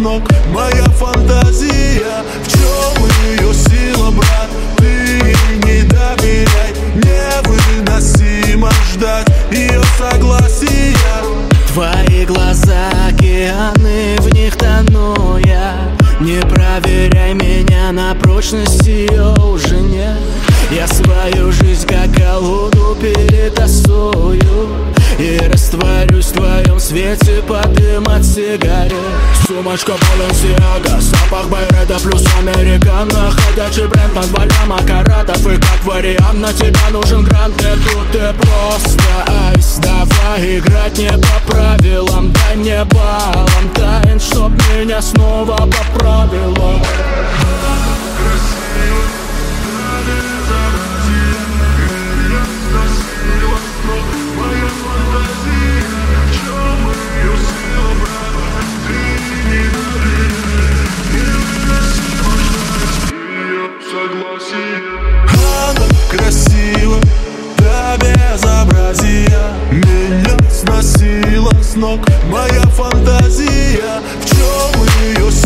ног моя фантазия. В чем ее сила, брат? Ты ей не доверяй. Невыносимо ждать ее согласия. Твои глаза океаны, в них тону я. Не проверяй меня на прочность, ее уже нет. Я свою жизнь как колоду перетасую и растворюсь в твоем свете под дым от сигарет. Сумочка Balenciaga, запах Байреда плюс американо. Ходячий бренд над валям аккаратов. И как вариант на тебя нужен грант. И тут ты просто айс. Давай играть не по правилам. Дай мне балом тайн, чтоб меня снова поправило. Она красива до безобразия. Меня сносила с ног моя фантазия. В чем ее